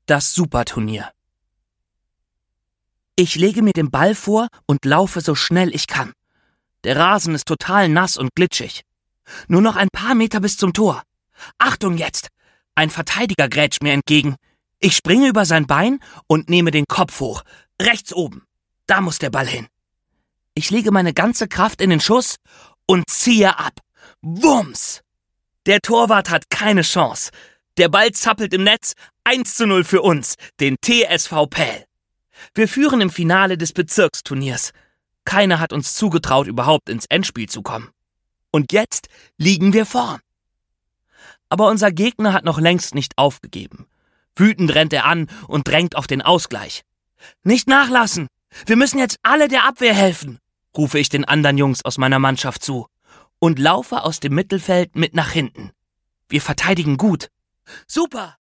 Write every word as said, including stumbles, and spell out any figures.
Das Superturnier. Ich lege mir den Ball vor und laufe so schnell ich kann. Der Rasen ist total nass und glitschig. Nur noch ein paar Meter bis zum Tor. Achtung jetzt! Ein Verteidiger grätscht mir entgegen. Ich springe über sein Bein und nehme den Kopf hoch. Rechts oben. Da muss der Ball hin. Ich lege meine ganze Kraft in den Schuss und ziehe ab. Wumms! Der Torwart hat keine Chance. Der Ball zappelt im Netz. eins zu null für uns, den T S V Pähl. Wir führen im Finale des Bezirksturniers. Keiner hat uns zugetraut, überhaupt ins Endspiel zu kommen. Und jetzt liegen wir vorn. Aber unser Gegner hat noch längst nicht aufgegeben. Wütend rennt er an und drängt auf den Ausgleich. Nicht nachlassen! Wir müssen jetzt alle der Abwehr helfen, rufe ich den anderen Jungs aus meiner Mannschaft zu und laufe aus dem Mittelfeld mit nach hinten. Wir verteidigen gut. Super!